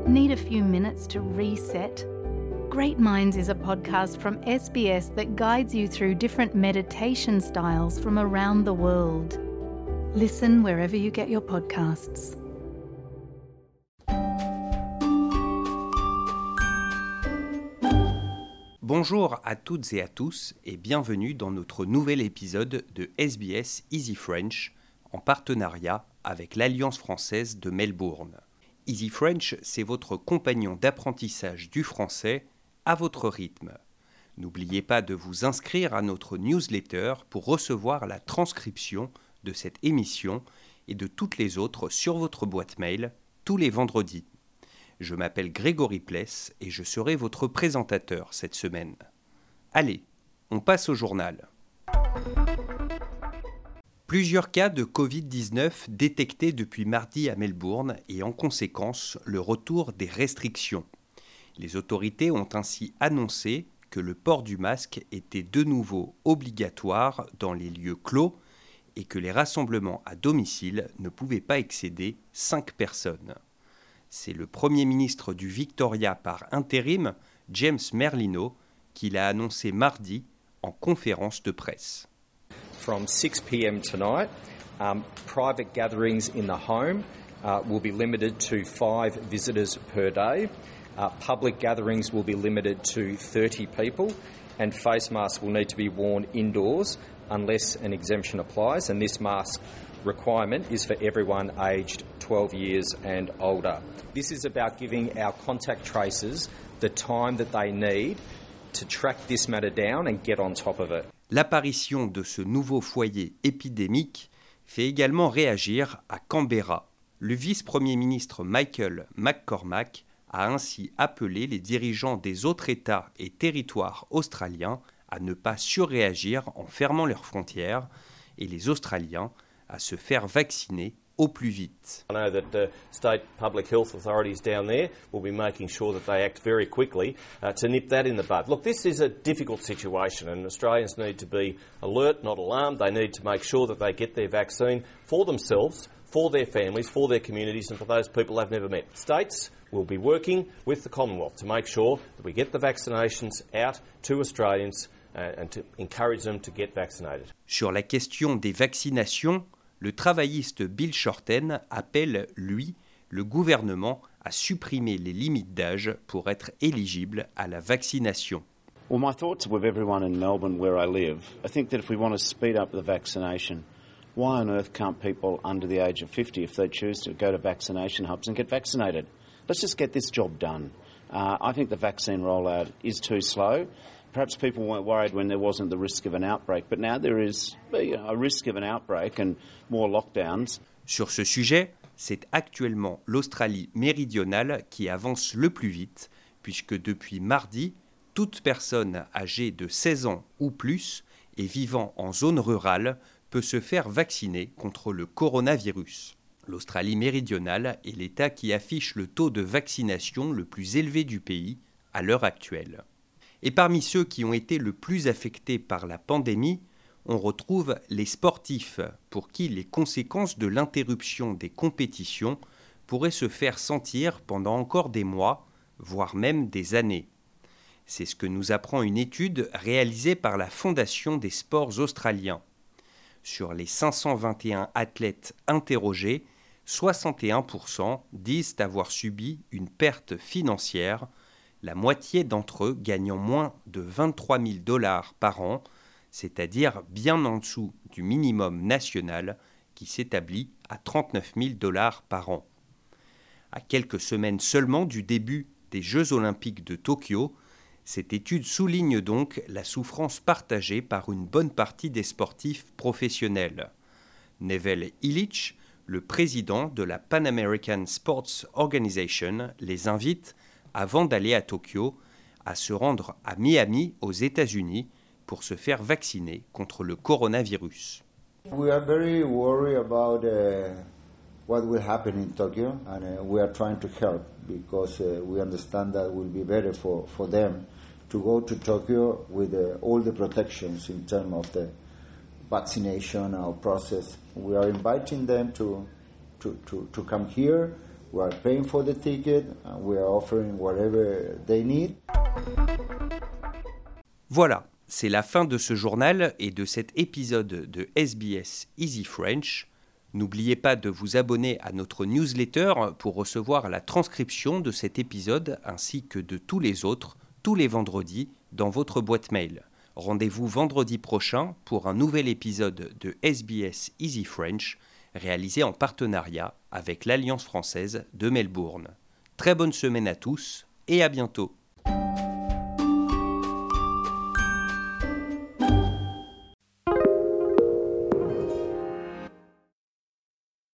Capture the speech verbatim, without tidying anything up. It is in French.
Need a few minutes to reset? Great Minds is a podcast from S B S that guides you through different meditation styles from around the world. Listen wherever you get your podcasts. Bonjour à toutes et à tous et bienvenue dans notre nouvel épisode de S B S Easy French en partenariat avec l'Alliance française de Melbourne. Easy French, c'est votre compagnon d'apprentissage du français à votre rythme. N'oubliez pas de vous inscrire à notre newsletter pour recevoir la transcription de cette émission et de toutes les autres sur votre boîte mail tous les vendredis. Je m'appelle Grégory Pless et je serai votre présentateur cette semaine. Allez, on passe au journal. Plusieurs cas de covid dix-neuf détectés depuis mardi à Melbourne et en conséquence le retour des restrictions. Les autorités ont ainsi annoncé que le port du masque était de nouveau obligatoire dans les lieux clos et que les rassemblements à domicile ne pouvaient pas excéder cinq personnes. C'est le Premier ministre du Victoria par intérim, James Merlino, qui l'a annoncé mardi en conférence de presse. From six p.m. tonight, um, private gatherings in the home uh, will be limited to five visitors per day. Uh, public gatherings will be limited to thirty people, and face masks will need to be worn indoors unless an exemption applies, and this mask requirement is for everyone aged twelve years and older. This is about giving our contact tracers the time that they need to track this matter down and get on top of it. L'apparition de ce nouveau foyer épidémique fait également réagir à Canberra. Le vice-premier ministre Michael McCormack a ainsi appelé les dirigeants des autres États et territoires australiens à ne pas surréagir en fermant leurs frontières et les Australiens à se faire vacciner au plus vite. I know that the state public health authorities down there will be making sure that they act very quickly uh, to nip that in the bud. Look, this is a difficult situation and Australians need to be alert, not alarmed. They need to make sure that they get their vaccine for themselves, for their families, for their communities and for those people they've never met. States will be working with the Commonwealth to make sure that we get the vaccinations out to Australians uh, and to encourage them to get vaccinated. Sur la question des vaccinations, le travailliste Bill Shorten appelle, lui, le gouvernement à supprimer les limites d'âge pour être éligible à la vaccination. Well, my thoughts are with everyone in Melbourne where I live. I think that if we want to speed up the vaccination, why on earth can't people under the age of fifty, if they choose to go to vaccination hubs and get vaccinated? Let's just get this job done. Uh, I think the vaccine rollout is too slow. Perhaps people weren't worried when there wasn't the risk of an outbreak, but now there is you know, a risk of an outbreak and more lockdowns. Sur ce sujet, c'est actuellement l'Australie méridionale qui avance le plus vite, puisque depuis mardi, toute personne âgée de seize ans ou plus et vivant en zone rurale peut se faire vacciner contre le coronavirus. L'Australie méridionale est l'État qui affiche le taux de vaccination le plus élevé du pays à l'heure actuelle. Et parmi ceux qui ont été le plus affectés par la pandémie, on retrouve les sportifs, pour qui les conséquences de l'interruption des compétitions pourraient se faire sentir pendant encore des mois, voire même des années. C'est ce que nous apprend une étude réalisée par la Fondation des sports australiens. Sur les cinq cent vingt et un athlètes interrogés, soixante et un pour cent disent avoir subi une perte financière, la moitié d'entre eux gagnant moins de vingt-trois mille dollars par an, c'est-à-dire bien en dessous du minimum national qui s'établit à trente-neuf mille dollars par an. À quelques semaines seulement du début des Jeux olympiques de Tokyo, cette étude souligne donc la souffrance partagée par une bonne partie des sportifs professionnels. Neville Illich, le président de la Pan American Sports Organization, les invite avant d'aller à Tokyo, à se rendre à Miami, aux États-Unis, pour se faire vacciner contre le coronavirus. We are very worried about uh, what will happen in Tokyo, and uh, we are trying to help because uh, we understand that it will be better for, for them to go to Tokyo with uh, all the protections in terms of the vaccination or process. We are inviting them to, to, to, to come here. We are paying for the ticket and we are offering whatever they need. Voilà, c'est la fin de ce journal et de cet épisode de S B S Easy French. N'oubliez pas de vous abonner à notre newsletter pour recevoir la transcription de cet épisode ainsi que de tous les autres, tous les vendredis, dans votre boîte mail. Rendez-vous vendredi prochain pour un nouvel épisode de S B S Easy French, réalisé en partenariat avec l'Alliance française de Melbourne. Très bonne semaine à tous et à bientôt.